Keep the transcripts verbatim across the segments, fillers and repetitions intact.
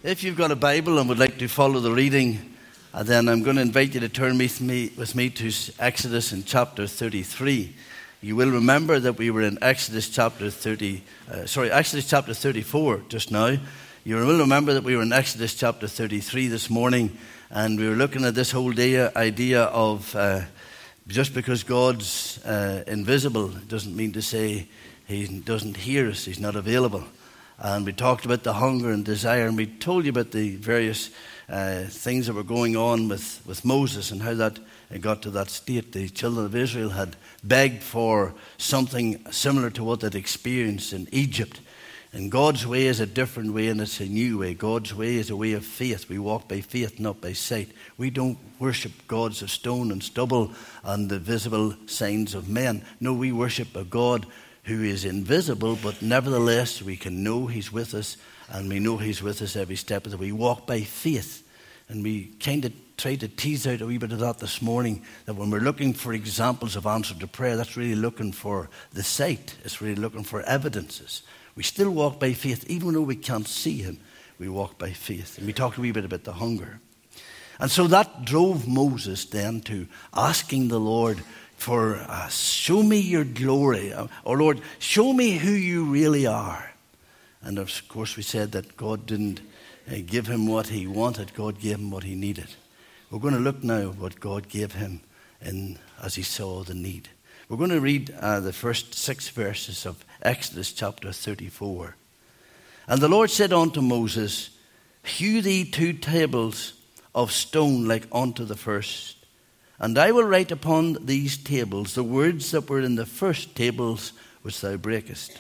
If you've got a Bible and would like to follow the reading, uh, then I'm going to invite you to turn with me, with me to Exodus in chapter thirty-three. You will remember that we were in Exodus chapter thirty, uh, sorry, Exodus chapter thirty-four just now. You will remember that we were in Exodus chapter thirty-three this morning, and we were looking at this whole day, idea of uh, just because God's uh, invisible doesn't mean to say He doesn't hear us, He's not available. And we talked about the hunger and desire, and we told you about the various uh, things that were going on with, with Moses and how that it got to that state. The children of Israel had begged for something similar to what they'd experienced in Egypt. And God's way is a different way, and it's a new way. God's way is a way of faith. We walk by faith, not by sight. We don't worship gods of stone and stubble and the visible signs of men. No, we worship a God who is invisible, but nevertheless we can know He's with us, and we know He's with us every step of the way. We walk by faith, and we kind of tried to tease out a wee bit of that this morning, that when we're looking for examples of answer to prayer, that's really looking for the sight. It's really looking for evidences. We still walk by faith, even though we can't see Him. We walk by faith. And we talked a wee bit about the hunger. And so that drove Moses then to asking the Lord for, uh, show me your glory. Or Lord, show me who you really are. And of course we said that God didn't uh, give him what he wanted. God gave him what he needed. We're going to look now at what God gave him in, as he saw the need. We're going to read uh, the first six verses of Exodus chapter thirty-four. And the Lord said unto Moses, hew thee two tables of stone like unto the first. And I will write upon these tables the words that were in the first tables which thou breakest.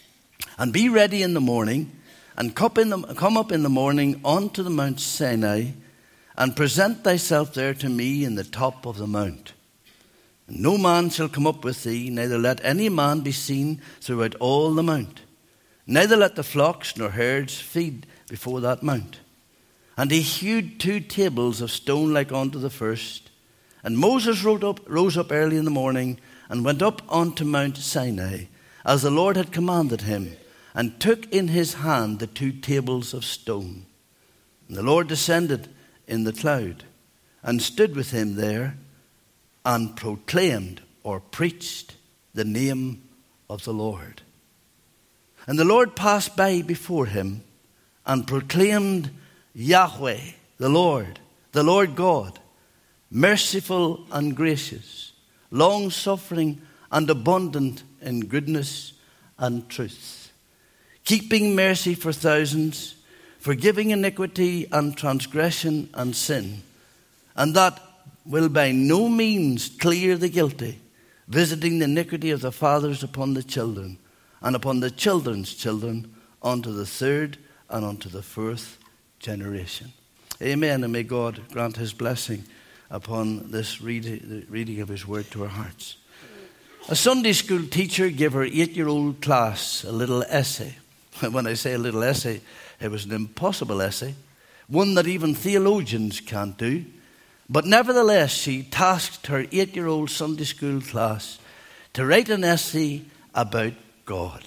And be ready in the morning, and come up in the morning unto the Mount Sinai, and present thyself there to me in the top of the mount. And no man shall come up with thee, neither let any man be seen throughout all the mount. Neither let the flocks nor herds feed before that mount. And he hewed two tables of stone like unto the first. And Moses rose up, rose up early in the morning, and went up unto Mount Sinai, as the Lord had commanded him, and took in his hand the two tables of stone. And the Lord descended in the cloud, and stood with him there, and proclaimed or preached the name of the Lord. And the Lord passed by before him, and proclaimed Yahweh, the Lord, the Lord God, merciful and gracious, long-suffering and abundant in goodness and truth, keeping mercy for thousands, forgiving iniquity and transgression and sin, and that will by no means clear the guilty, visiting the iniquity of the fathers upon the children, and upon the children's children, unto the third and unto the fourth generation. Amen, and may God grant His blessing upon this read, reading of His word to our hearts. A Sunday school teacher gave her eight-year-old class a little essay. When I say a little essay, it was an impossible essay, one that even theologians can't do. But nevertheless, she tasked her eight-year-old Sunday school class to write an essay about God.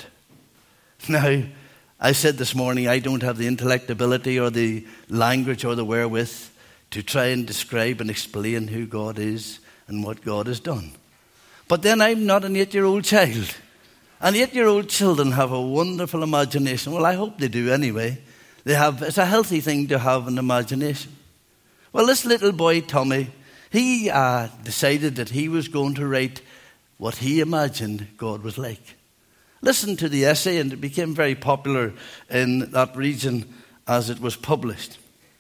Now, I said this morning I don't have the intellect ability or the language or the wherewith to try and describe and explain who God is and what God has done. But then I'm not an eight-year-old child. And eight-year-old children have a wonderful imagination. Well, I hope they do anyway. They have. It's a healthy thing to have an imagination. Well, this little boy, Tommy, he uh, decided that he was going to write what he imagined God was like. Listen to the essay, and it became very popular in that region as it was published.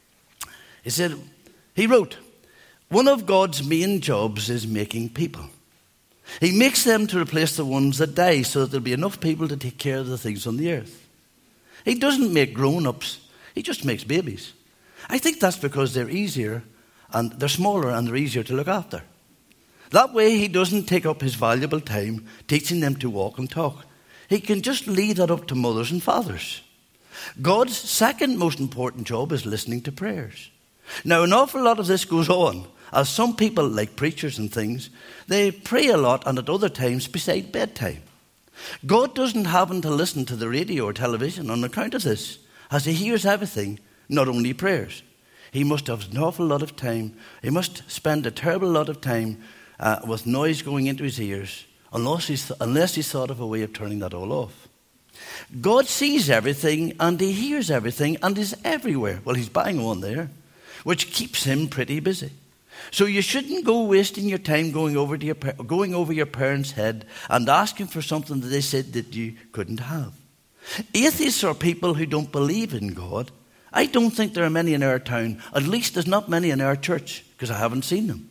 He said, he wrote, one of God's main jobs is making people. He makes them to replace the ones that die so that there'll be enough people to take care of the things on the earth. He doesn't make grown-ups. He just makes babies. I think that's because they're easier and they're smaller and they're easier to look after. That way he doesn't take up his valuable time teaching them to walk and talk. He can just leave that up to mothers and fathers. God's second most important job is listening to prayers. Now, an awful lot of this goes on, as some people, like preachers and things, they pray a lot and at other times beside bedtime. God doesn't happen to listen to the radio or television on account of this, as He hears everything not only prayers. He must have an awful lot of time. He must spend a terrible lot of time uh, with noise going into his ears, unless he's, th- unless he's thought of a way of turning that all off. God sees everything and he hears everything and is everywhere. Well, he's bang on there, which keeps him pretty busy. So you shouldn't go wasting your time going over to your going over your parents' head and asking for something that they said that you couldn't have. Atheists are people who don't believe in God. I don't think there are many in our town. At least there's not many in our church, because I haven't seen them.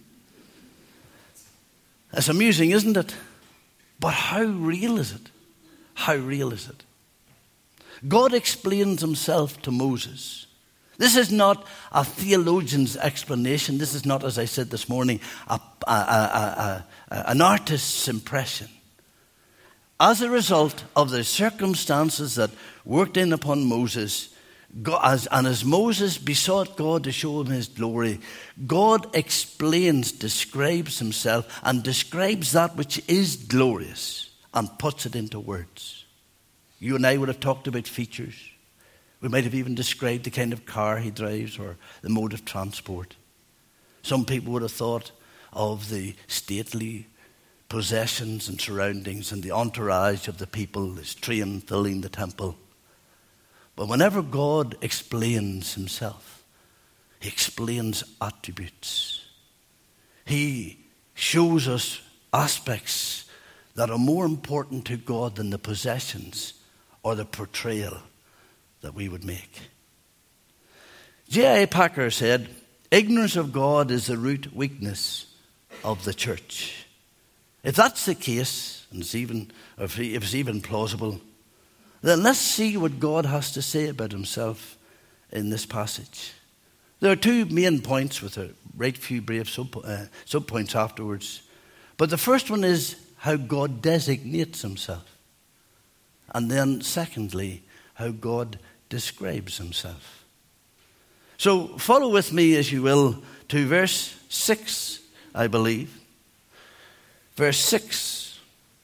It's amusing, isn't it? But how real is it? How real is it? God explains himself to Moses. This is not a theologian's explanation. This is not, as I said this morning, a, a, a, a, an artist's impression. As a result of the circumstances that worked in upon Moses, God, as, and as Moses besought God to show him his glory, God explains, describes himself, and describes that which is glorious and puts it into words. You and I would have talked about features. We might have even described the kind of car he drives or the mode of transport. Some people would have thought of the stately possessions and surroundings and the entourage of the people, his train filling the temple. But whenever God explains himself, he explains attributes. He shows us aspects that are more important to God than the possessions or the portrayal that we would make. J I Packer said, ignorance of God is the root weakness of the church. If that's the case, and it's even, if it's even plausible, then let's see what God has to say about himself in this passage. There are two main points with a right few brief sub, uh, sub-points afterwards. But the first one is how God designates himself. And then secondly, how God describes himself. So follow with me, as you will, to verse six, I believe. Verse six.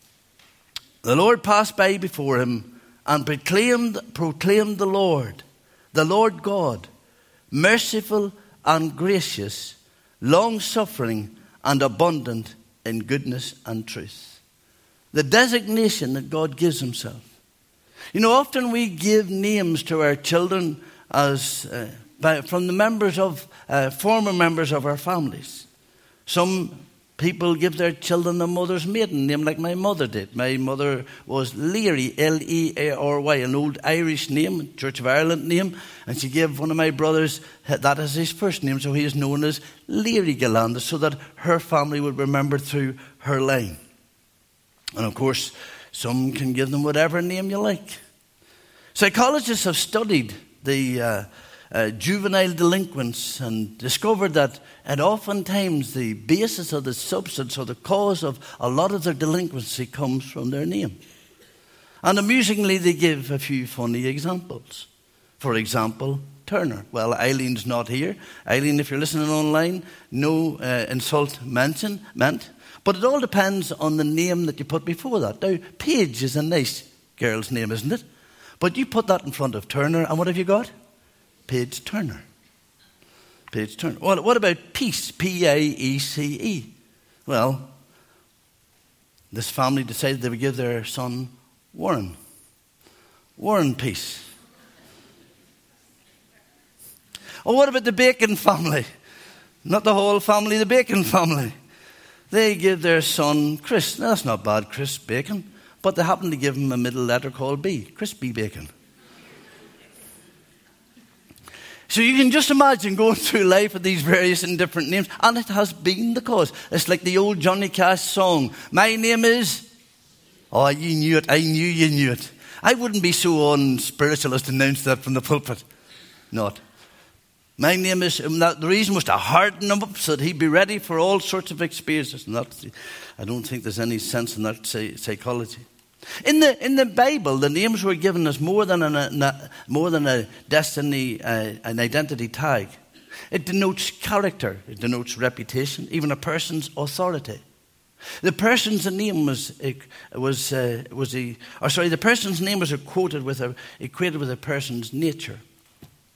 The Lord passed by before him and proclaimed, proclaimed the Lord, the Lord God, merciful and gracious, long-suffering and abundant in goodness and truth. The designation that God gives himself. You know, often we give names to our children as uh, by, from the members of, uh, former members of our families. Some people give their children their mother's maiden name, like my mother did. My mother was Leary, L E A R Y, an old Irish name, Church of Ireland name. And she gave one of my brothers that as his first name, so he is known as Leary Galandis, so that her family would remember through her line. And of course, some can give them whatever name you like. Psychologists have studied the uh, uh, juvenile delinquents and discovered that and oftentimes the basis of the substance or the cause of a lot of their delinquency comes from their name. And amusingly, they give a few funny examples. For example, Turner. Well, Eileen's not here. Eileen, if you're listening online, no uh, insult mention, meant. But it all depends on the name that you put before that. Now, Paige is a nice girl's name, isn't it? But you put that in front of Turner, and what have you got? Paige Turner. Paige Turner. What, what about Peace? P A E C E. Well, this family decided they would give their son Warren. Warren Peace. Oh, what about the Bacon family? Not the whole family, the Bacon family. They give their son Chris. Now, that's not bad, Chris Bacon. But they happen to give him a middle letter called B. Chris B. Bacon. So you can just imagine going through life with these various and different names. And it has been the cause. It's like the old Johnny Cash song. My name is... Oh, you knew it. I knew you knew it. I wouldn't be so unspiritual as to announce that from the pulpit. Not. My name is... The reason was to harden him up so that he'd be ready for all sorts of experiences. And that, I don't think there's any sense in that psychology. In the in the Bible, the names were given as more than a more than a destiny, uh, an identity tag. It denotes character. It denotes reputation, even a person's authority. The person's name was was uh, was a, or sorry, the person's name was quoted with a equated with a person's nature.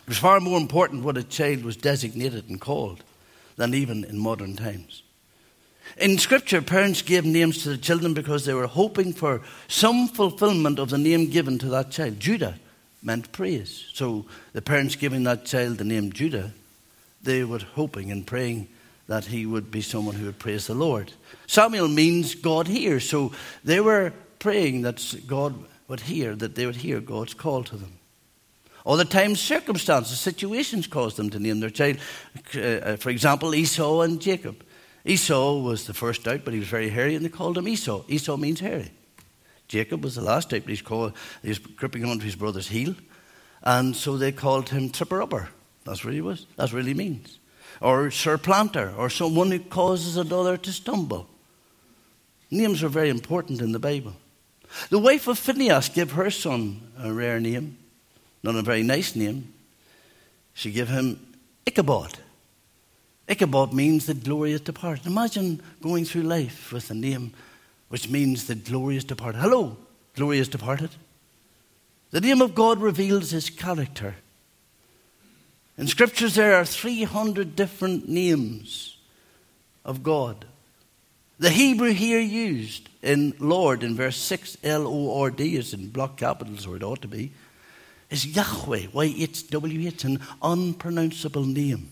It was far more important what a child was designated and called than even in modern times. In Scripture, parents gave names to the children because they were hoping for some fulfillment of the name given to that child. Judah meant praise. So the parents giving that child the name Judah, they were hoping and praying that he would be someone who would praise the Lord. Samuel means God hears. So they were praying that God would hear, that they would hear God's call to them. Other times, circumstances, situations caused them to name their child. Uh, for example, Esau and Jacob. Esau was the first out, but he was very hairy, and they called him Esau. Esau means hairy. Jacob was the last out, but he's called, he was gripping onto his brother's heel, and so they called him tripper-upper. That's what he was. That's what he means. Or surplanter, or someone who causes another to stumble. Names are very important in the Bible. The wife of Phinehas gave her son a rare name, not a very nice name. She gave him Ichabod. Ichabod means the glorious departed. Imagine going through life with a name which means the glorious departed. Hello, glorious departed. The name of God reveals his character. In Scriptures there are three hundred different names of God. The Hebrew here used in Lord in verse six, L O R D, is in block capitals, or it ought to be, is Yahweh, Y H W H, an unpronounceable name.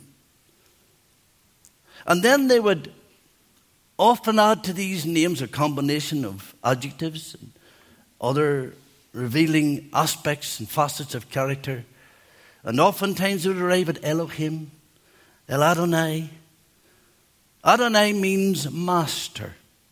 And then they would often add to these names a combination of adjectives and other revealing aspects and facets of character. And oftentimes they would arrive at Elohim, El Adonai. Adonai means master.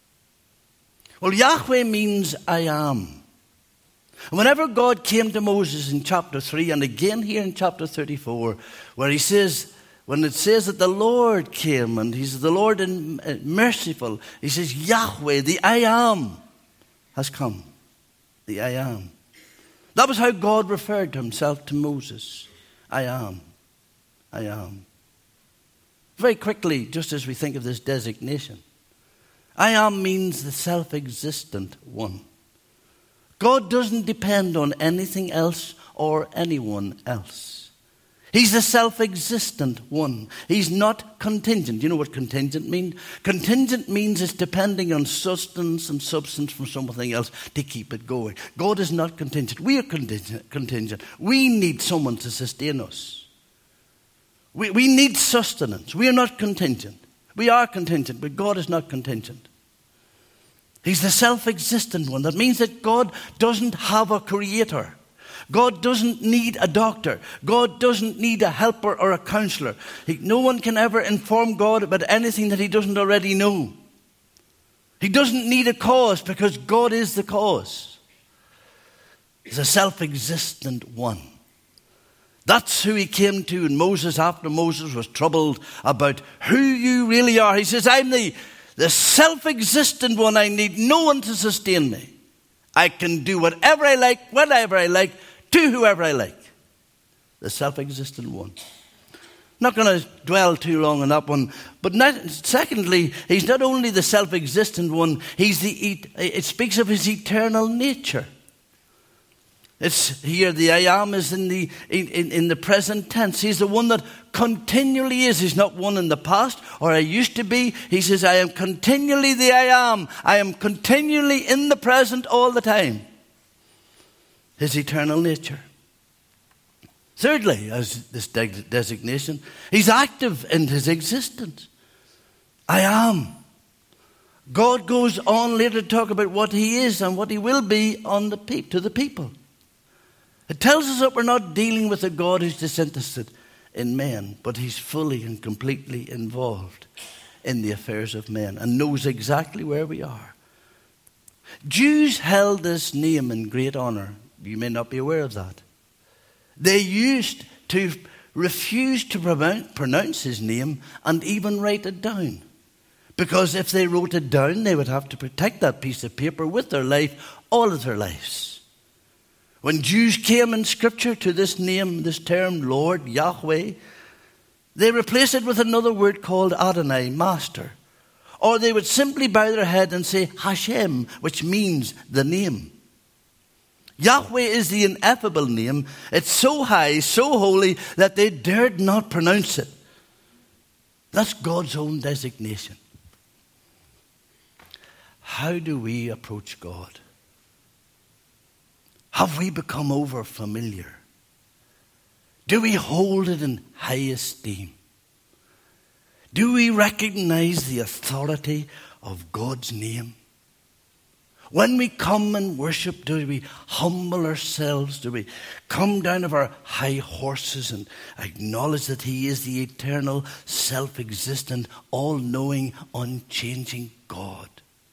Well, Yahweh means I am. And whenever God came to Moses in chapter three, and again here in chapter thirty-four, where he says, when it says that the Lord came, and he's the Lord in, uh, merciful, he says, Yahweh, the I am, has come. The I am. That was how God referred to himself to Moses. I am. I am. Very quickly, just as we think of this designation, I am means the self-existent one. God doesn't depend on anything else or anyone else. He's the self-existent one. He's not contingent. You know what contingent means? Contingent means it's depending on sustenance and substance from something else to keep it going. God is not contingent. We are contingent. contingent. We need someone to sustain us. We, we need sustenance. We are not contingent. We are contingent, but God is not contingent. He's the self-existent one. That means that God doesn't have a creator. God doesn't need a doctor. God doesn't need a helper or a counselor. He, no one can ever inform God about anything that he doesn't already know. He doesn't need a cause because God is the cause. He's a self-existent one. That's who he came to. And Moses, after Moses was troubled about who you really are, he says, I'm the, the self-existent one. I need no one to sustain me. I can do whatever I like, whenever I like, to whoever I like. The self-existent one. Not going to dwell too long on that one. But not, secondly, he's not only the self-existent one, he's the, it speaks of his eternal nature. It's here, the I am is in the in, in the present tense. He's the one that continually is. He's not one in the past or I used to be. He says, I am continually the I am. I am continually in the present all the time. His eternal nature. Thirdly, as this de- designation, he's active in his existence. I am. God goes on later to talk about what he is and what he will be on the pe- to the people. It tells us that we're not dealing with a God who's disinterested in men, but he's fully and completely involved in the affairs of men and knows exactly where we are. Jews held this name in great honor. You may not be aware of that. They used to refuse to pronounce his name and even write it down. Because if they wrote it down, they would have to protect that piece of paper with their life all of their lives. When Jews came in Scripture to this name, this term, Lord, Yahweh, they replaced it with another word called Adonai, Master. Or they would simply bow their head and say Hashem, which means the name. Yahweh is the ineffable name. It's so high, so holy, that they dared not pronounce it. That's God's own designation. How do we approach God? Have we become over familiar? Do we hold it in high esteem? Do we recognize the authority of God's name? When we come and worship, do we humble ourselves? Do we come down of our high horses and acknowledge that He is the eternal, self-existent, all-knowing, unchanging God?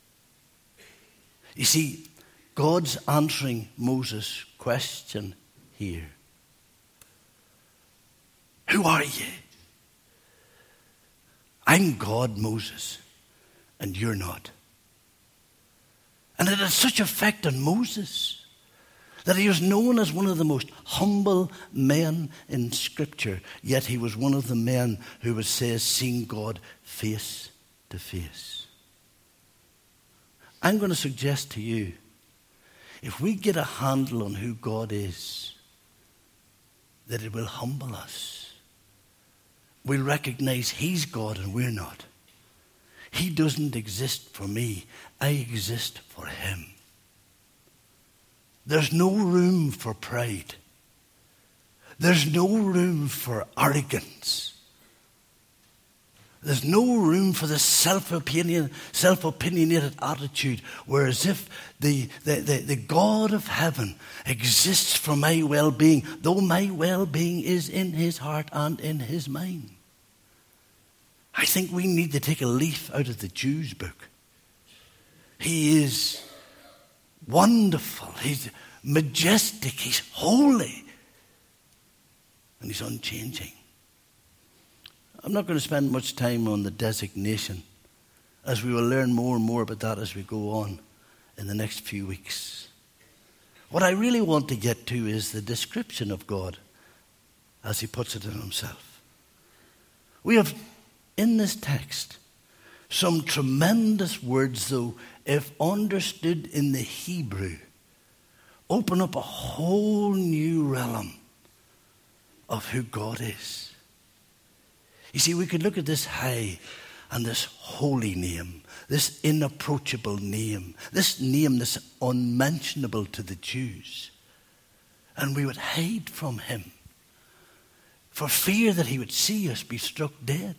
You see, God's answering Moses' question here. Who are you? I'm God, Moses, and you're not. And it had such effect on Moses that he was known as one of the most humble men in Scripture, yet he was one of the men who would say, seen God face to face. I'm going to suggest to you, if we get a handle on who God is, that it will humble us. We'll recognize He's God and we're not. He doesn't exist for me. I exist for Him. There's no room for pride. There's no room for arrogance. There's no room for this self-opinion, self-opinionated attitude, where as if the, the, the, the God of heaven exists for my well-being, though my well-being is in His heart and in His mind. I think we need to take a leaf out of the Jews' book. He is wonderful. He's majestic. He's holy. And He's unchanging. I'm not going to spend much time on the designation, as we will learn more and more about that as we go on in the next few weeks. What I really want to get to is the description of God as He puts it in Himself. We have in this text some tremendous words, though, if understood in the Hebrew, open up a whole new realm of who God is. You see, we could look at this high and this holy name, this inapproachable name, this name that's unmentionable to the Jews, and we would hide from Him for fear that He would see us be struck dead.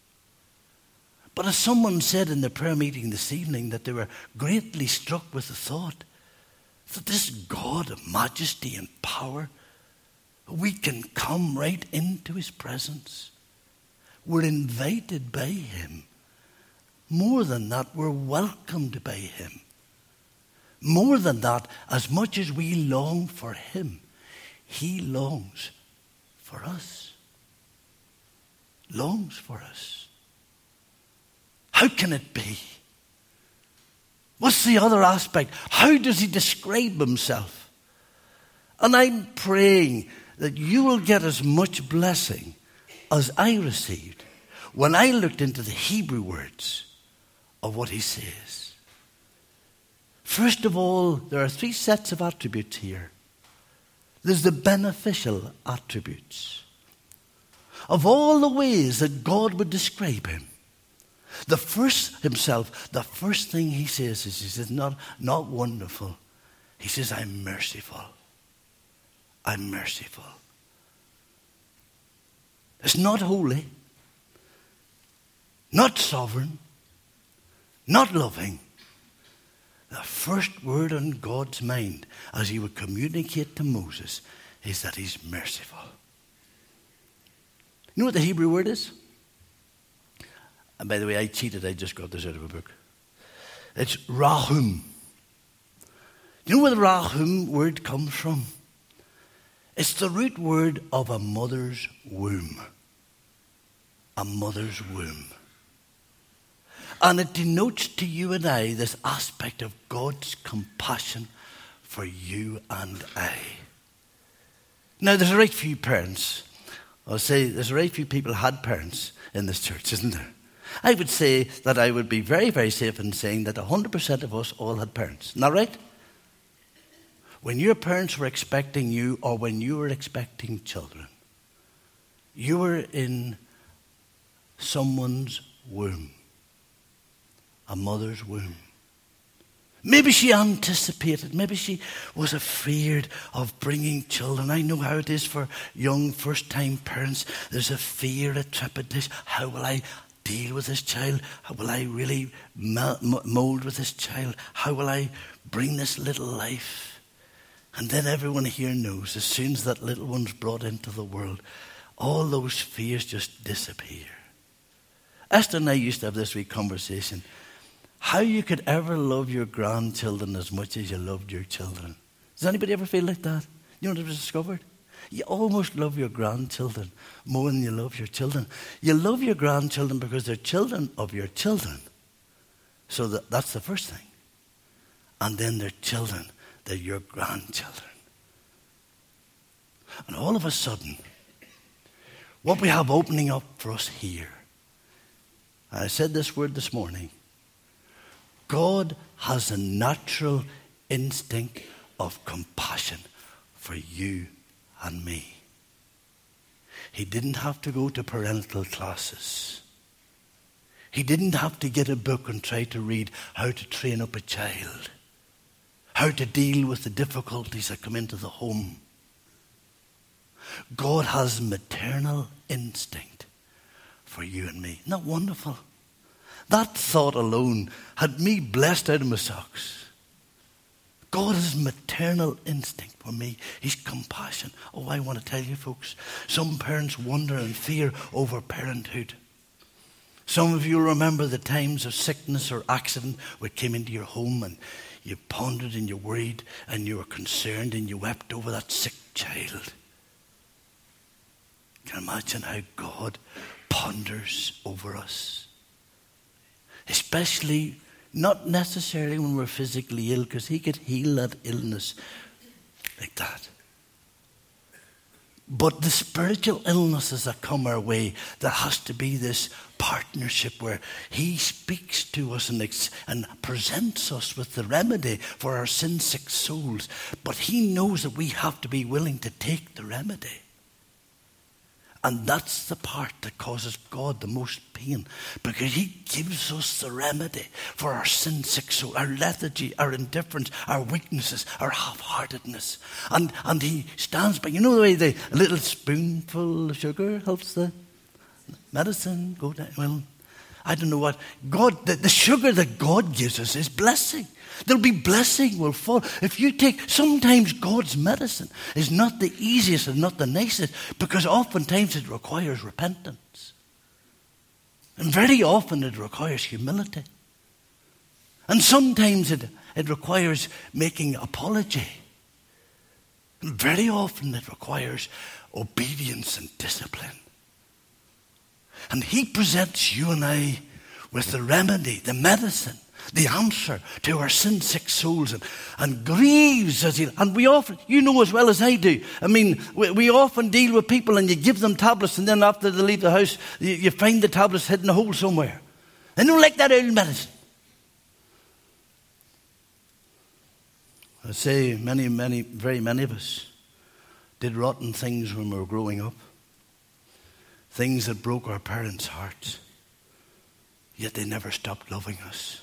But as someone said in the prayer meeting this evening, that they were greatly struck with the thought that this God of majesty and power, we can come right into His presence. We're invited by Him. More than that, we're welcomed by Him. More than that, as much as we long for Him, He longs for us. Longs for us. How can it be? What's the other aspect? How does He describe Himself? And I'm praying that you will get as much blessing as I received when I looked into the Hebrew words of what He says. First of all, there are three sets of attributes here. There's the beneficial attributes. Of all the ways that God would describe Him, the first Himself, the first thing He says is, He says, not, not wonderful. He says, I'm merciful. I'm merciful. It's not holy, not sovereign, not loving. The first word on God's mind as He would communicate to Moses is that He's merciful. You know what the Hebrew word is? And by the way, I cheated. I just got this out of a book. It's rahum. You know where the rahum word comes from? It's the root word of a mother's womb. A mother's womb. And it denotes to you and I this aspect of God's compassion for you and I. Now, there's a right few parents. I'll say there's a right few people had parents in this church, isn't there? I would say that I would be very, very safe in saying that one hundred percent of us all had parents. Isn't that right? when your parents were expecting you or when you were expecting children, you were in someone's womb, a mother's womb. Maybe she anticipated, maybe she was afraid of bringing children. I know how it is for young first-time parents. There's a fear, a trepidation. How will I deal with this child? How will I really mold with this child? How will I bring this little life? And then everyone here knows, as soon as that little one's brought into the world, all those fears just disappear. Esther and I used to have this wee conversation. How you could ever love your grandchildren as much as you loved your children. Does anybody ever feel like that? You know what I've discovered? You almost love your grandchildren more than you love your children. You love your grandchildren because they're children of your children. So that, that's the first thing. And then they're children. They're your grandchildren. And all of a sudden, what we have opening up for us here, I said this word this morning, God has a natural instinct of compassion for you and me. He didn't have to go to parental classes. He didn't have to get a book and try to read how to train up a child, how to deal with the difficulties that come into the home. God has maternal instinct for you and me. Isn't that wonderful? That thought alone had me blessed out of my socks. God has maternal instinct for me. He's compassion. Oh, I want to tell you folks, some parents wonder and fear over parenthood. Some of you remember the times of sickness or accident where it came into your home and you pondered and you worried and you were concerned and you wept over that sick child. Can you imagine how God ponders over us? Especially, not necessarily when we're physically ill, because he could heal that illness like that. But the spiritual illnesses that come our way, there has to be this partnership where he speaks to us and, ex- and presents us with the remedy for our sin-sick souls. But he knows that we have to be willing to take the remedy. And that's the part that causes God the most pain, because he gives us the remedy for our sin-sick soul, our lethargy, our indifference, our weaknesses, our half-heartedness. And and he stands by. You know the way the a little spoonful of sugar helps the medicine go down? Well, I don't know what. God, the, the sugar that God gives us is blessing. There'll be blessing will fall. If you take, sometimes God's medicine is not the easiest and not the nicest, because oftentimes it requires repentance. And very often it requires humility. And sometimes it, it requires making apology. And very often it requires obedience and discipline. And he presents you and I with the remedy, the medicine, the answer to our sin-sick souls, and, and grieves as he, and we often, you know as well as I do, I mean, we, we often deal with people and you give them tablets and then after they leave the house, you, you find the tablets hidden in a hole somewhere. They don't like that old medicine. I say many, many, very many of us did rotten things when we were growing up. Things that broke our parents' hearts. Yet they never stopped loving us.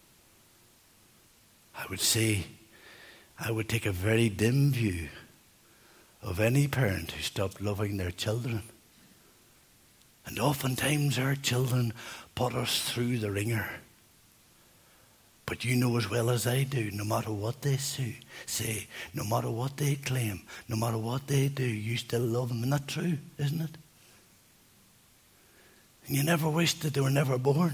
I would say, I would take a very dim view of any parent who stopped loving their children. And oftentimes our children put us through the ringer. But you know as well as I do, no matter what they say, no matter what they claim, no matter what they do, you still love them. Isn't that true, isn't it? And you never wish that they were never born.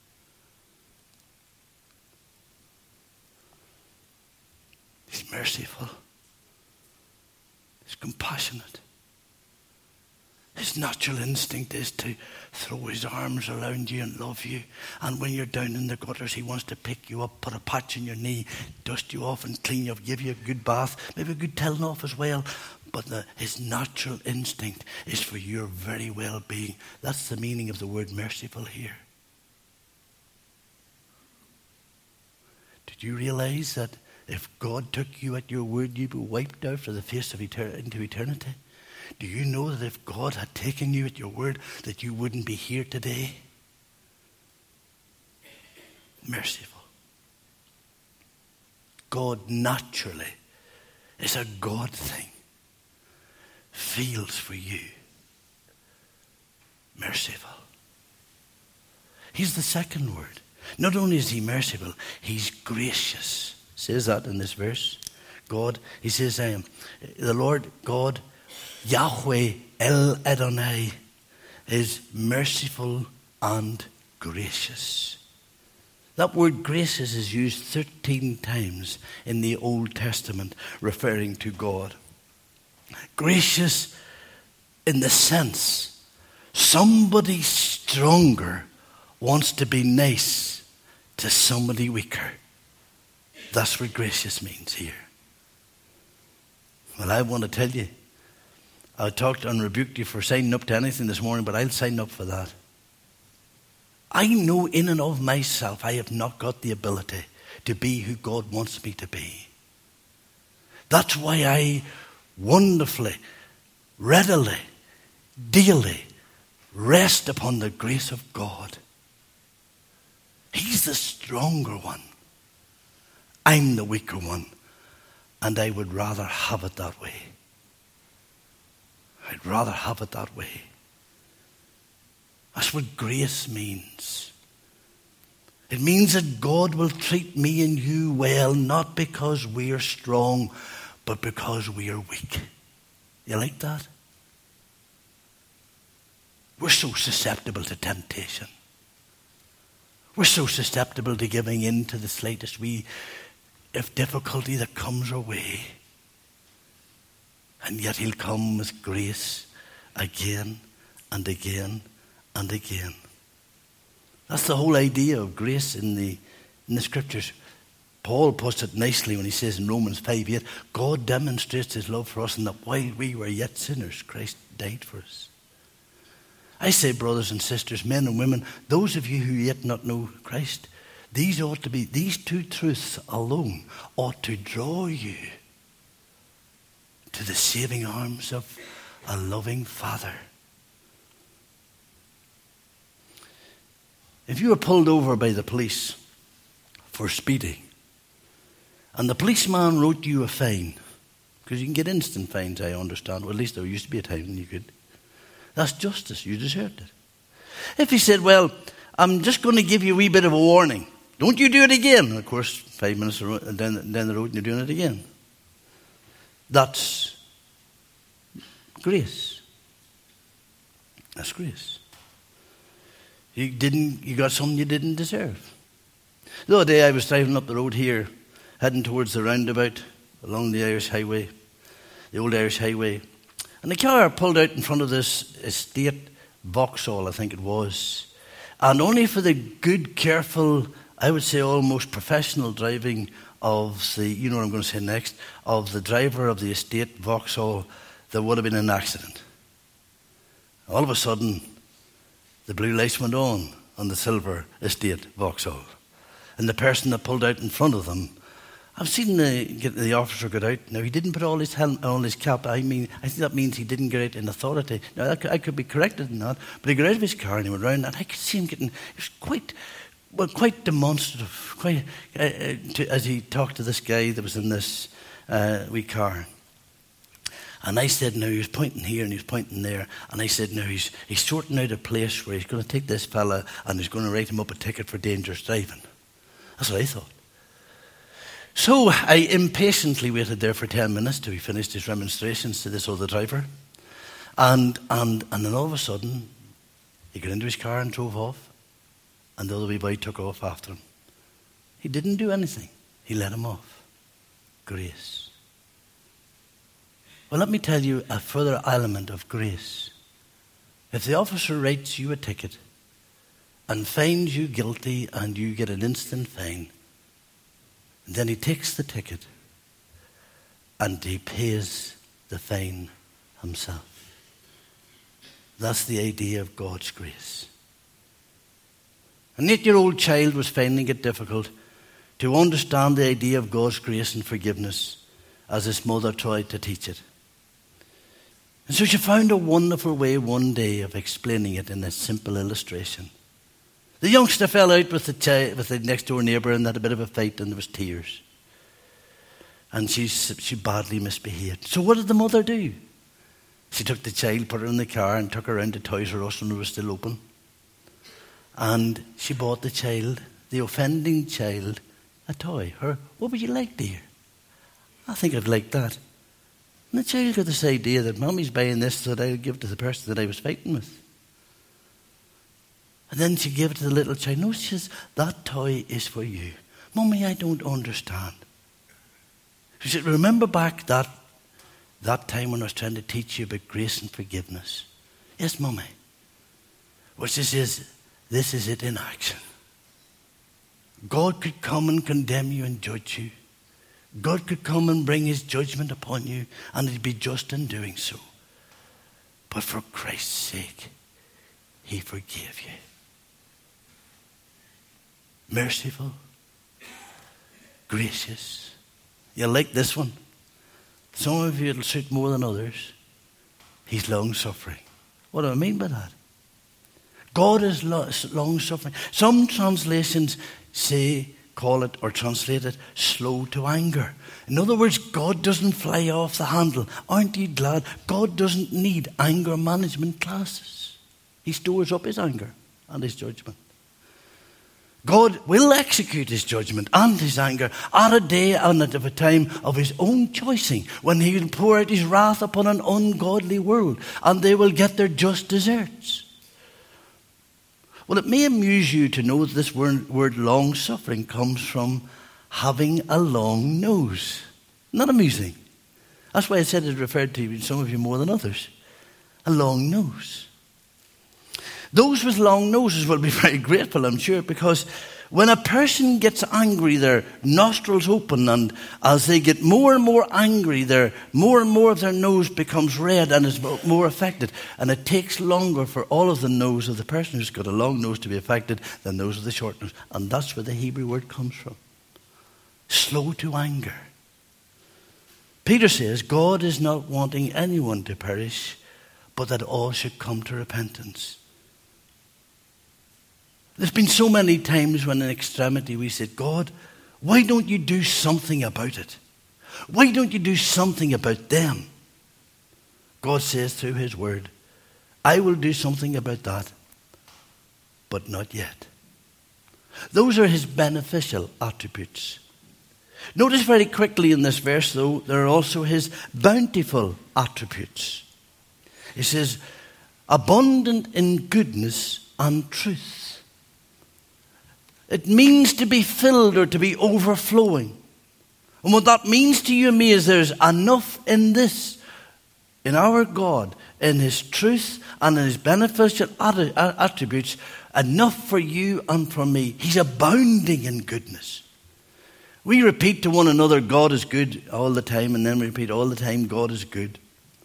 He's merciful. He's compassionate. His natural instinct is to throw his arms around you and love you. And when you're down in the gutters, he wants to pick you up, put a patch on your knee, dust you off and clean you up, give you a good bath, maybe a good telling off as well. But the, his natural instinct is for your very well-being. That's the meaning of the word merciful here. Did you realize that if God took you at your word, you'd be wiped out for the face of eternity into eternity? Do you know that if God had taken you at your word, that you wouldn't be here today? Merciful. God naturally is a God thing. Feels for you. Merciful. He's the second word. Not only is he merciful, he's gracious. It says that in this verse. God, he says, I am the Lord God, Yahweh El Adonai, is merciful and gracious. That word gracious is used thirteen times in the Old Testament, referring to God. Gracious in the sense somebody stronger wants to be nice to somebody weaker. That's what gracious means here. Well, I want to tell you, I talked and rebuked you for signing up to anything this morning, but I'll sign up for that. I know in and of myself I have not got the ability to be who God wants me to be. That's why I wonderfully, readily, daily rest upon the grace of God. He's the stronger one. I'm the weaker one. And I would rather have it that way. I'd rather have it that way. That's what grace means. It means that God will treat me and you well, not because we are strong, but because we are weak. You like that? We're so susceptible to temptation. We're so susceptible to giving in to the slightest wee of difficulty that comes our way. And yet he'll come with grace again and again and again. That's the whole idea of grace in the in the scriptures. Paul puts it nicely when he says in Romans five eight, God demonstrates his love for us, and that while we were yet sinners, Christ died for us. I say, brothers and sisters, men and women, those of you who yet not know Christ, these ought to be, these two truths alone ought to draw you to the saving arms of a loving Father. If you were pulled over by the police for speeding, and the policeman wrote you a fine, because you can get instant fines, I understand, or at least there used to be a time when you could. That's justice. You deserved it. If he said, well, I'm just going to give you a wee bit of a warning. Don't you do it again. And of course, five minutes down, down the road and you're doing it again. That's grace. That's grace. You didn't. You got something you didn't deserve. The other day I was driving up the road here, heading towards the roundabout along the Irish Highway, the old Irish Highway. And the car pulled out in front of this estate Vauxhall, I think it was. And only for the good, careful, I would say almost professional driving of the, you know what I'm going to say next, of the driver of the estate Vauxhall, there would have been an accident. All of a sudden, the blue lights went on on the silver estate Vauxhall. And the person that pulled out in front of them, I've seen the, the officer get out. Now, he didn't put all his helmet on his cap. I mean, I think that means he didn't get out in authority. Now, that, I could be corrected in that. But he got out of his car and he went round, and I could see him getting, it was quite, well, quite demonstrative, quite, uh, uh, to, as he talked to this guy that was in this uh, wee car. And I said, now, he was pointing here and he was pointing there. And I said, now, he's, he's sorting out a place where he's going to take this fella and he's going to write him up a ticket for dangerous driving. That's what I thought. So I impatiently waited there for ten minutes till he finished his remonstrations to this other driver. And, and, and then all of a sudden, he got into his car and drove off. And the other wee boy took off after him. He didn't do anything. He let him off. Grace. Well, let me tell you a further element of grace. If the officer writes you a ticket and finds you guilty and you get an instant fine, and then he takes the ticket and he pays the fine himself. That's the idea of God's grace. An eight-year-old child was finding it difficult to understand the idea of God's grace and forgiveness as his mother tried to teach it. And so she found a wonderful way one day of explaining it in a simple illustration. The youngster fell out with the, child, with the next door neighbour and had a bit of a fight, and there was tears. And she, she badly misbehaved. So what did the mother do? She took the child, put her in the car, and took her around to Toys R Us when it was still open. And she bought the child, the offending child, a toy. Her, what would you like, dear? I think I'd like that. And the child got this idea that Mommy's buying this so that I would give it to the person that I was fighting with. And then she gave it to the little child. No, she says, that toy is for you. Mummy, I don't understand. She said, remember back that, that time when I was trying to teach you about grace and forgiveness? Yes, Mummy. Well, she says, this is it in action. God could come and condemn you and judge you. God could come and bring his judgment upon you, and he'd be just in doing so. But for Christ's sake, he forgave you. Merciful, gracious. You'll like this one. Some of you it'll suit more than others. He's long-suffering. What do I mean by that? God is long-suffering. Some translations say, call it or translate it, slow to anger. In other words, God doesn't fly off the handle. Aren't you glad? God doesn't need anger management classes. He stores up his anger and his judgment. God will execute his judgment and his anger at a day and at a time of his own choosing, when he will pour out his wrath upon an ungodly world, and they will get their just deserts. Well, it may amuse you to know that this word, word long-suffering comes from having a long nose. Not amusing. That's why I said it referred to some of you more than others. A long nose. Those with long noses will be very grateful, I'm sure, because when a person gets angry, their nostrils open, and as they get more and more angry, their more and more of their nose becomes red and is more affected. And it takes longer for all of the nose of the person who's got a long nose to be affected than those of the short nose. And that's where the Hebrew word comes from. Slow to anger. Peter says God is not wanting anyone to perish, but that all should come to repentance. There's been so many times when in extremity we said, God, why don't you do something about it? Why don't you do something about them? God says through his word, I will do something about that, but not yet. Those are his beneficial attributes. Notice very quickly in this verse, though, there are also his bountiful attributes. He says, abundant in goodness and truth. It means to be filled or to be overflowing. And what that means to you and me is there's enough in this, in our God, in his truth and in his beneficial attributes, enough for you and for me. He's abounding in goodness. We repeat to one another, God is good all the time, and then we repeat all the time, God is good.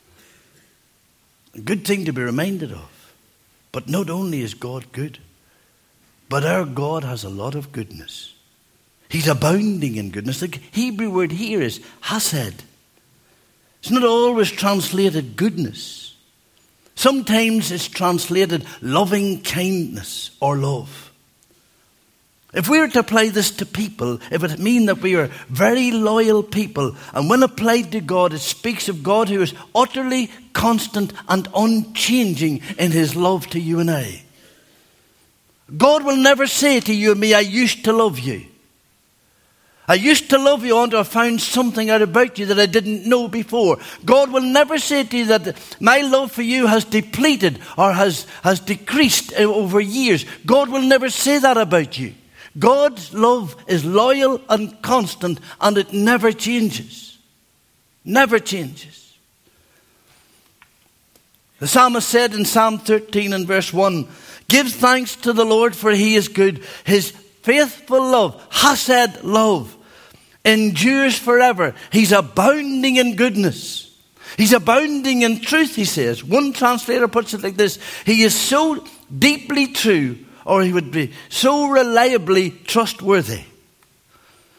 A good thing to be reminded of. But not only is God good, but our God has a lot of goodness. He's abounding in goodness. The Hebrew word here is hesed. It's not always translated goodness. Sometimes it's translated loving kindness or love. If we were to apply this to people, it would mean that we are very loyal people. And when applied to God, it speaks of God who is utterly constant and unchanging in his love to you and I. God will never say to you and me, I used to love you. I used to love you until I found something out about you that I didn't know before. God will never say to you that my love for you has depleted or has, has decreased over years. God will never say that about you. God's love is loyal and constant, and it never changes. Never changes. The psalmist said in Psalm thirteen and verse one, give thanks to the Lord, for he is good. His faithful love, hesed love, endures forever. He's abounding in goodness. He's abounding in truth, he says. One translator puts it like this. He is so deeply true, or he would be so reliably trustworthy.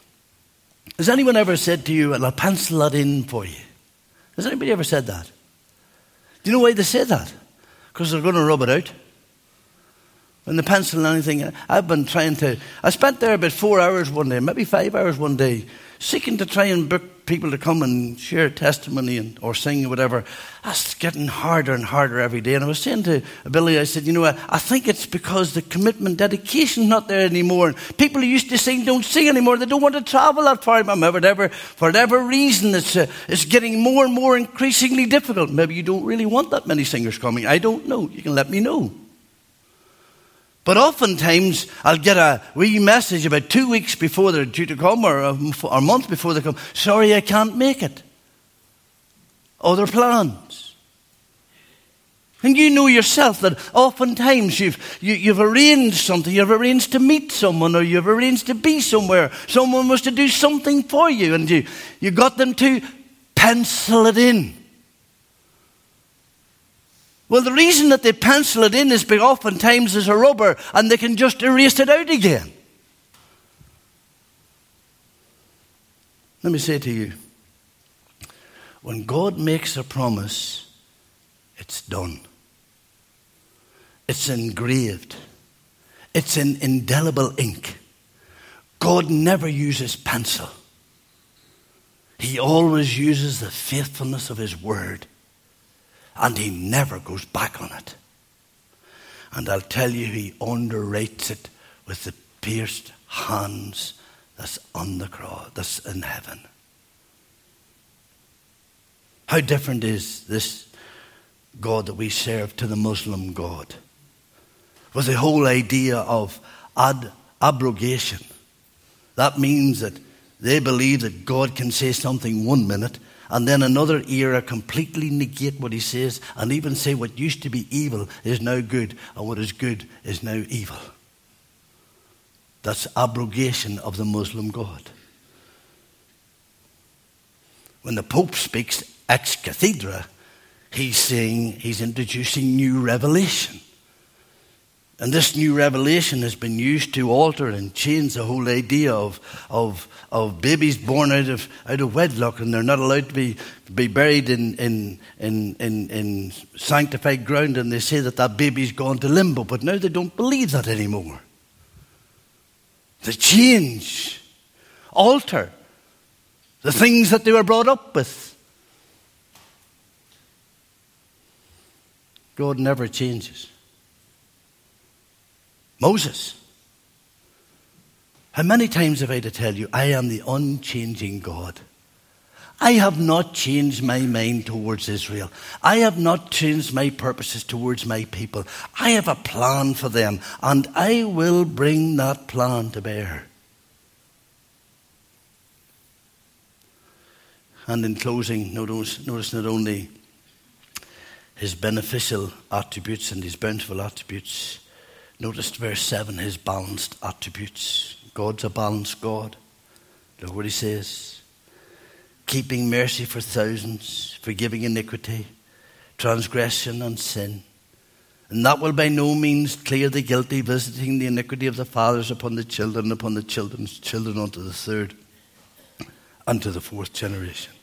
Has anyone ever said to you, well, I'll pencil that in for you? Has anybody ever said that? Do you know why they say that? Because they're going to rub it out. When they pencil anything, I've been trying to, I spent there about four hours one day, maybe five hours one day, seeking to try and book people to come and share testimony and, or sing or whatever. That's getting harder and harder every day. And I was saying to Billy, I said, you know, I, I think it's because the commitment, dedication's not there anymore. And people who used to sing don't sing anymore. They don't want to travel that far. Whatever, for whatever reason, it's, uh, it's getting more and more increasingly difficult. Maybe you don't really want that many singers coming. I don't know. You can let me know. But oftentimes, I'll get a wee message about two weeks before they're due to come, or a, or a month before they come. Sorry, I can't make it. Other plans. And you know yourself that oftentimes you've, you, you've arranged something. You've arranged to meet someone, or you've arranged to be somewhere. Someone was to do something for you, and you, you got them to pencil it in. Well, the reason that they pencil it in is because oftentimes there's a rubber and they can just erase it out again. Let me say to you, when God makes a promise, it's done. It's engraved. It's in indelible ink. God never uses pencil. He always uses the faithfulness of His word. And He never goes back on it. And I'll tell you, He underwrites it with the pierced hands that's on the cross, that's in heaven. How different is this God that we serve to the Muslim God? With the whole idea of ad abrogation. That means that they believe that God can say something one minute, and then another era completely negate what He says, and even say what used to be evil is now good, and what is good is now evil. That's abrogation of the Muslim God. When the Pope speaks ex cathedra, he's saying he's introducing new revelation. And this new revelation has been used to alter and change the whole idea of, of, of babies born out of out of wedlock, and they're not allowed to be, be buried in, in, in, in, in sanctified ground, and they say that that baby's gone to limbo. But now they don't believe that anymore. They change, alter the things that they were brought up with. God never changes. Moses. How many times have I to tell you, I am the unchanging God. I have not changed my mind towards Israel. I have not changed my purposes towards my people. I have a plan for them, and I will bring that plan to bear. And in closing, notice, notice not only His beneficial attributes and His bountiful attributes. Notice verse seven, His balanced attributes. God's a balanced God. Look what He says. Keeping mercy for thousands, forgiving iniquity, transgression and sin. And that will by no means clear the guilty, visiting the iniquity of the fathers upon the children, upon the children's children, unto the third and to the fourth generation.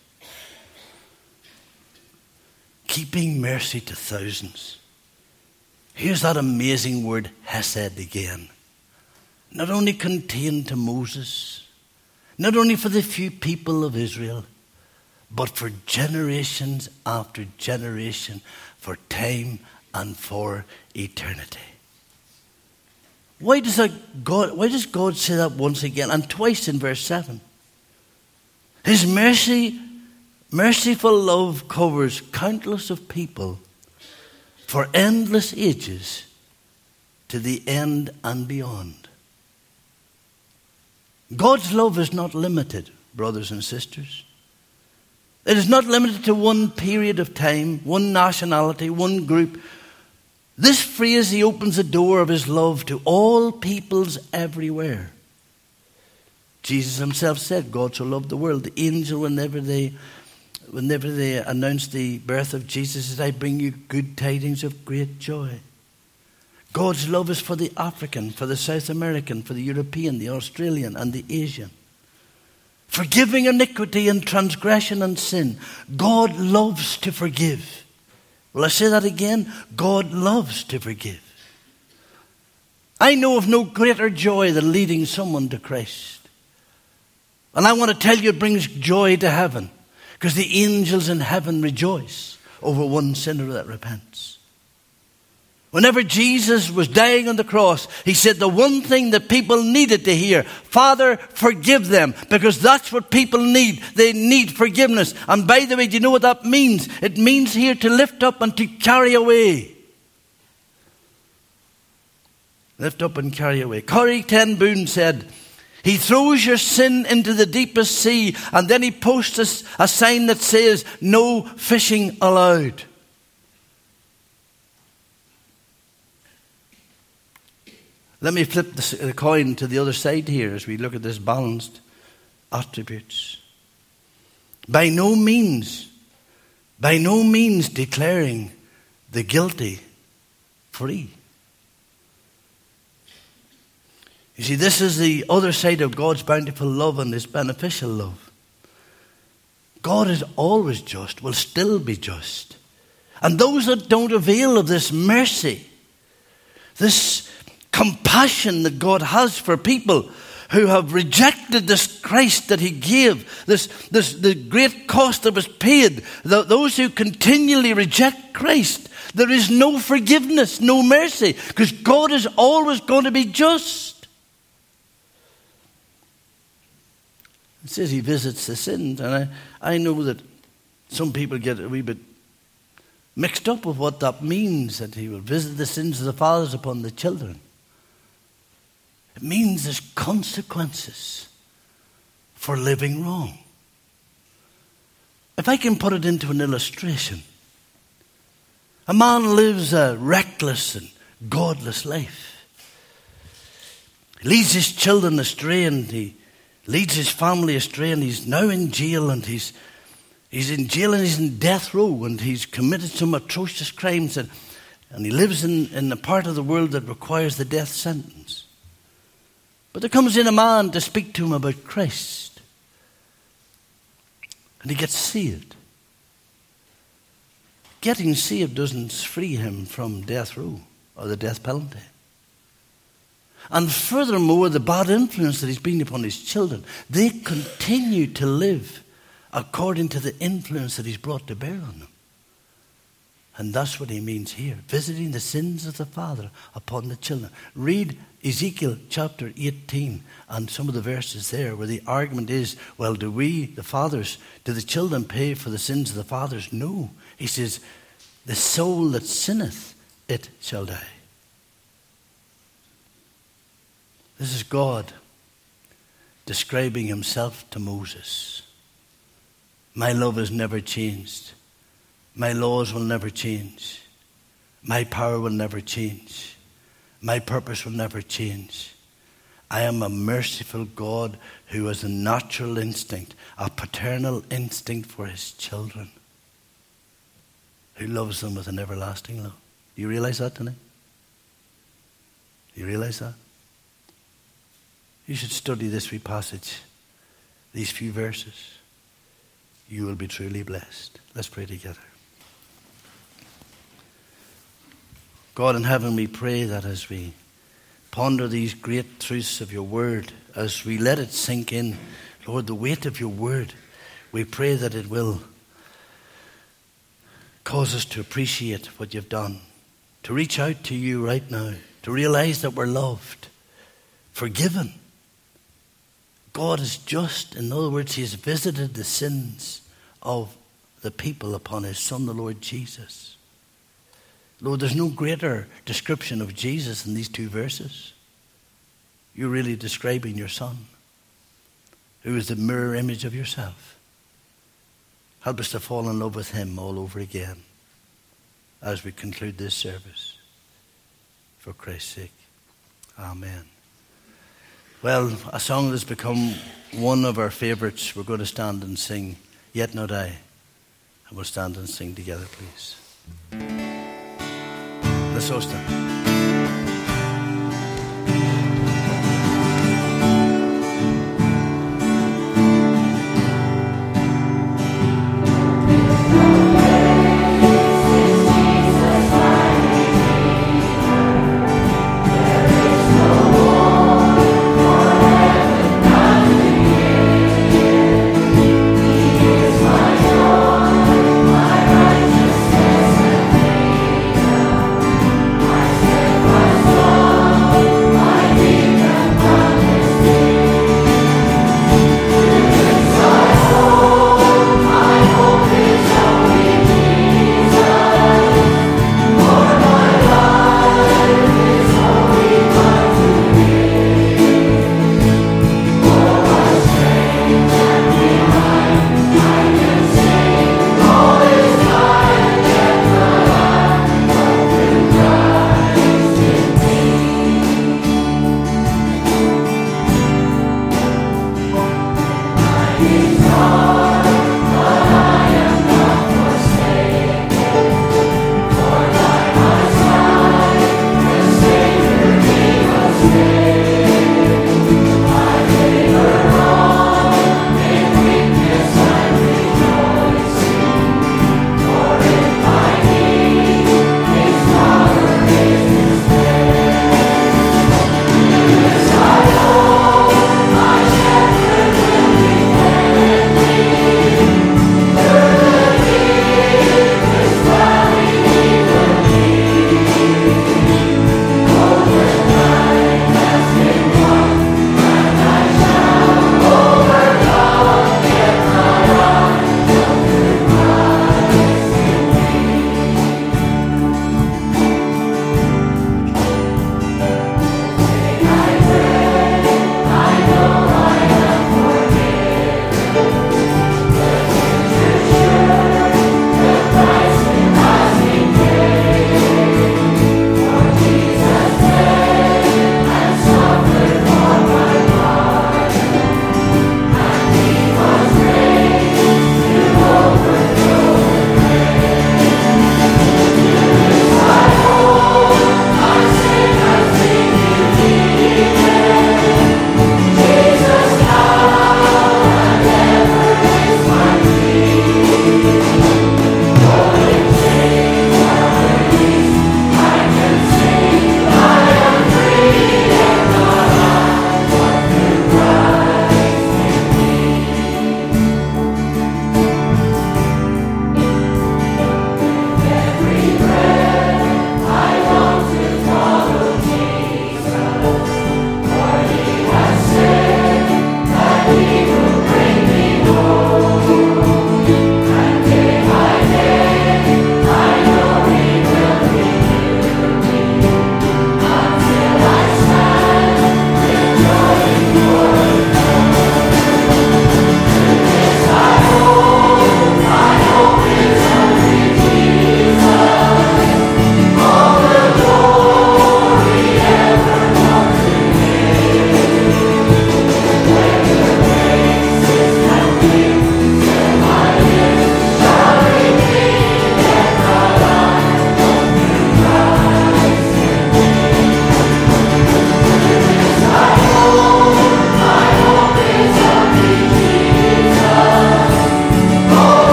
Keeping mercy to thousands. Here's that amazing word, hesed, again. Not only contained to Moses, not only for the few people of Israel, but for generations after generation, for time and for eternity. Why does that God, why does God say that once again and twice in verse seven? His mercy, merciful love covers countless of people for endless ages to the end and beyond. God's love is not limited, brothers and sisters. It is not limited to one period of time, one nationality, one group. This phrase, He opens the door of His love to all peoples everywhere. Jesus Himself said, God so loved the world. The angel, whenever they Whenever they announced the birth of Jesus, said, I bring you good tidings of great joy. God's love is for the African, for the South American, for the European, the Australian, and the Asian. forgiving iniquity and transgression and sin. God loves to forgive. Will I say that again? God loves to forgive. I know of no greater joy than leading someone to Christ. And I want to tell you, it brings joy to heaven, because the angels in heaven rejoice over one sinner that repents. Whenever Jesus was dying on the cross, he said the one thing that people needed to hear: Father, forgive them, because that's what people need. They need forgiveness. And by the way, do you know what that means? It means here to lift up and to carry away. Lift up and carry away. Corrie ten Boom said, he throws your sin into the deepest sea, and then he posts a, a sign that says, no fishing allowed. Let me flip the coin to the other side here as we look at this balanced attributes. By no means, by no means declaring the guilty free. You see, this is the other side of God's bountiful love and His beneficial love. God is always just, will still be just. And those that don't avail of this mercy, this compassion that God has for people who have rejected this Christ that He gave, this, this the great cost that was paid, the, those who continually reject Christ, there is no forgiveness, no mercy, because God is always going to be just. It says He visits the sins, and I, I know that some people get a wee bit mixed up with what that means, that He will visit the sins of the fathers upon the children. It means there's consequences for living wrong. If I can put it into an illustration, a man lives a reckless and godless life. He leads his children astray, and he leads his family astray, and he's now in jail, and he's he's in jail and he's in death row, and he's committed some atrocious crimes, and, and he lives in, in a part of the world that requires the death sentence. But there comes in a man to speak to him about Christ, and he gets saved. Getting saved doesn't free him from death row or the death penalty. And furthermore, the bad influence that he's been upon his children, they continue to live according to the influence that he's brought to bear on them. And that's what he means here, visiting the sins of the father upon the children. Read Ezekiel chapter eighteen and some of the verses there where the argument is, well, do we, the fathers, do the children pay for the sins of the fathers? No. He says, the soul that sinneth, it shall die. This is God describing Himself to Moses. My love has never changed. My laws will never change. My power will never change. My purpose will never change. I am a merciful God who has a natural instinct, a paternal instinct for His children, who loves them with an everlasting love. Do you realize that tonight? Do you realize that? You should study this wee passage, these few verses. You will be truly blessed. Let's pray together. God in heaven, we pray that as we ponder these great truths of your word, as we let it sink in, Lord, the weight of your word, we pray that it will cause us to appreciate what you've done, to reach out to you right now, to realize that we're loved, forgiven. God is just. In other words, He has visited the sins of the people upon His Son, the Lord Jesus. Lord, there's no greater description of Jesus than these two verses. You're really describing your Son, who is the mirror image of yourself. Help us to fall in love with Him all over again as we conclude this service. For Christ's sake. Amen. Well, a song that's become one of our favorites. We're going to stand and sing, Yet Not I. And we'll stand and sing together, please. Let's all stand.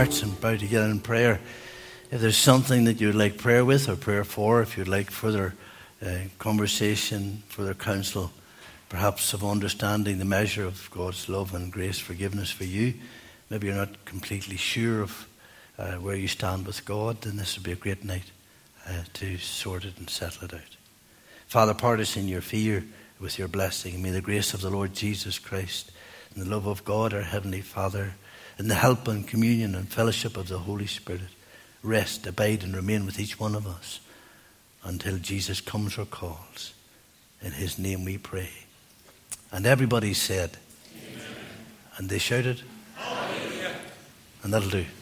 hearts and bow together in prayer. If there's something that you'd like prayer with or prayer for, if you'd like further uh, conversation, further counsel, perhaps of understanding the measure of God's love and grace, forgiveness for you, maybe you're not completely sure of uh, where you stand with God, then this would be a great night uh, to sort it and settle it out. Father, part us in your fear with your blessing. And may the grace of the Lord Jesus Christ and the love of God, our Heavenly Father, and the help and communion and fellowship of the Holy Spirit rest, abide, and remain with each one of us until Jesus comes or calls. In his name we pray. And everybody said, Amen. And they shouted, Hallelujah. And that'll do.